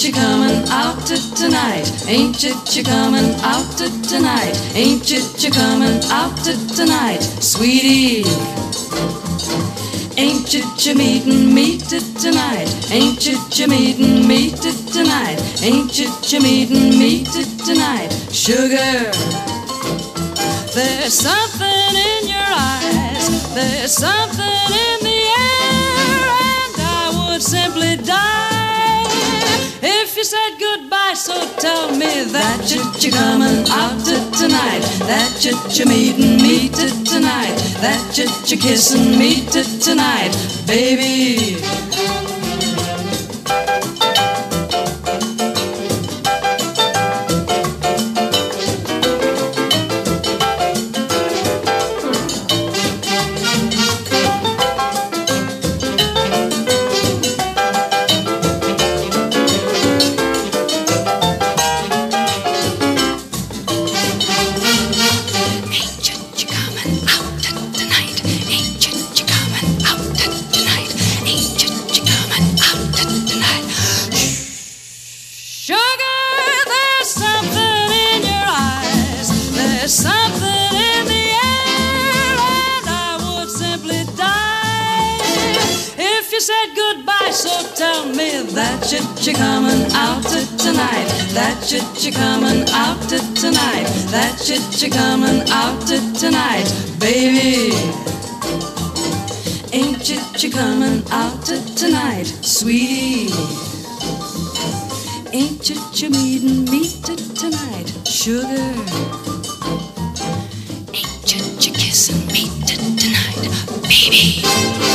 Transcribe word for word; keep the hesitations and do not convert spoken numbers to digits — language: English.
you coming out to tonight? Ain't you you coming out to tonight? Ain't you you coming out to tonight, sweetie? Ain't you you meeting me to tonight? Ain't you you meeting me to tonight? Ain't you you meeting me to tonight, sugar? There's something in your eyes, there's something in the air, and I would simply die if you said goodbye. So tell me that you you coming out to tonight, that you you meeting me to tonight, that you you kissing me to tonight, baby. That you you coming out to tonight, that you you coming out to tonight, that you you coming out to tonight, baby. Ain't you you coming out to tonight, sweetie? Ain't you you meeting me to tonight, sugar? Ain't you you kissing me to tonight, baby?